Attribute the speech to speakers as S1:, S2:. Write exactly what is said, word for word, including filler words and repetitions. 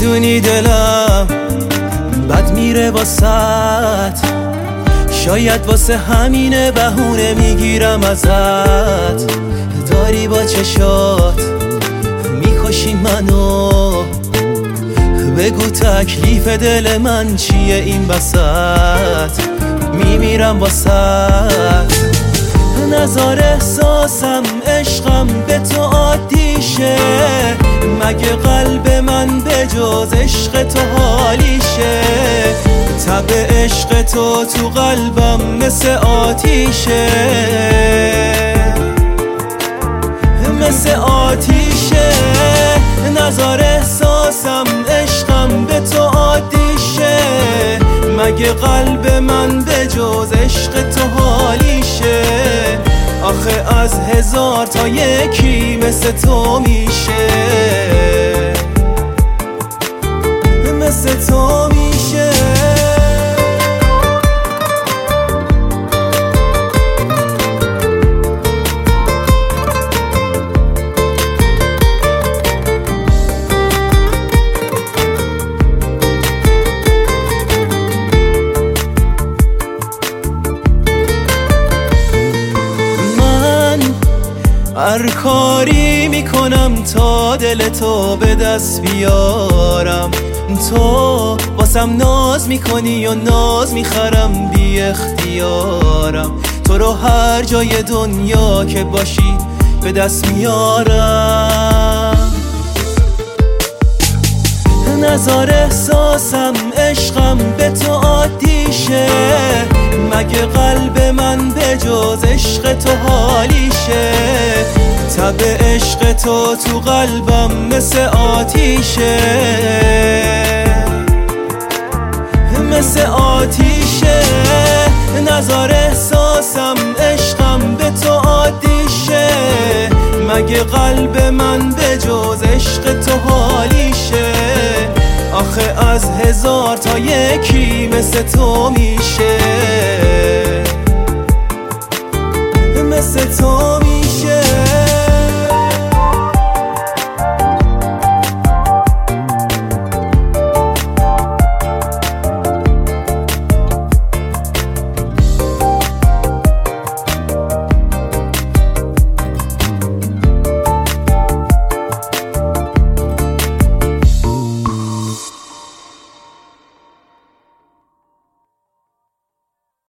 S1: میدونی دلم بد میره واسط، شاید واسه همینه بهونه میگیرم ازت. داری با چشات میکشی منو، بگو تکلیف دل من چیه این وسط، میمیرم واسط. نظر احساسم عشقم به تو عادیشه، مگه قلب من به جز عشق تو حالیشه؟ تب عشق تو تو قلبم مثل آتیشه، مثل آتیشه. نظر احساسم عشقم به تو عادیشه، مگه قلب من به جز عشق تو حالیشه؟ آخه از هزار تا یکی مثل تو میشه، مثل تو میشه. هر کاری میکنم تا دل تو به دست بیارم، تو واسم ناز میکنی و ناز میخرم بی اختیارم. تو رو هر جای دنیا که باشی به دست میارم. نظر احساسم عشقم به تو عادیشه، مگه قلب من به جز عشق تو حالیشه؟ تب عشق تو تو قلبم مثل آتیشه، مثل آتیشه. نظر احساسم عشقم به تو عادیشه، مگه قلب من به جز عشق تو حالیشه؟ آخه از هزار تا یکی مثل تو میشه، مثل تو.